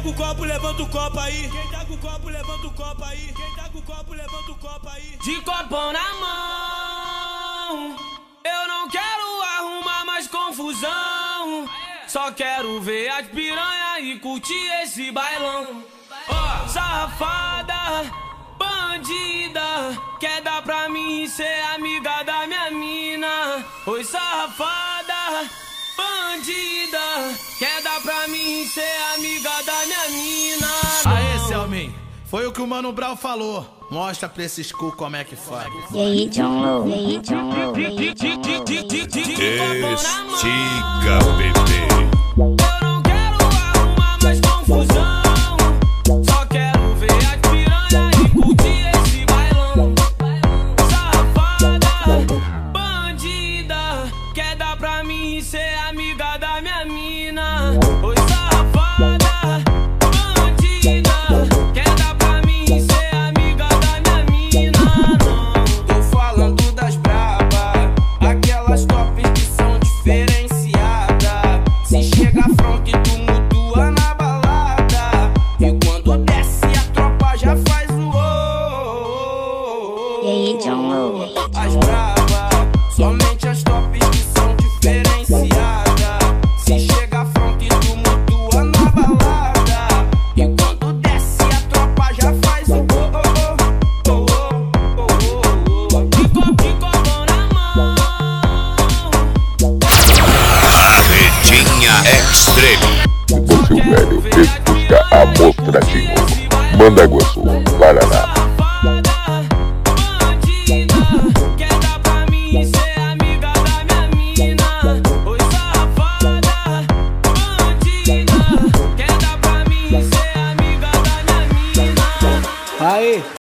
com o copo, levanta o copo aí. Quem tá com o copo, levanta o copo aí. Quem tá com o copo, levanta o copo aí. De copão na mão, eu não quero arrumar mais confusão. Só quero ver as piranha e curtir esse bailão. Ó, safada, bandida, quer dar pra mim ser amiga da minha mina. Oi, safada, bandida, quer dar pra mim ser amiga da minha mina. Aê, Selmin, foi o que o Mano Brown falou. Mostra pra esses cu como é que faz. E aí, John Low, e aí, John Low, e aí, John Low. Estiga, bebê. Eu não quero arrumar mais confusão. Só quero ver as piranha e curtir esse bailão. Safada, bandida, quer dar pra mim ser amiga da minha mina. Oi, safada, bandida, quer dar pra mim ser amiga da minha mina. Não. Tô falando das braba, aquelas tops que são diferenciadas. Se chega a fronte, tu mutua na balada. E quando desce a tropa já faz o E aí, John Low. As braba, somente as tops que são diferenciadas. Se chega a fronte, tu mutua na balada. E quando desce a tropa já faz o De copão na mão. Carretinha Extreme. Se você velho escuta Amor Tradinho, Mandaguaçu, Paraná. Safada, bandida, quer dar pra mim ser amiga da minha mina. Oi, safada, bandida, quer dar pra mim ser amiga da minha mina. Aí,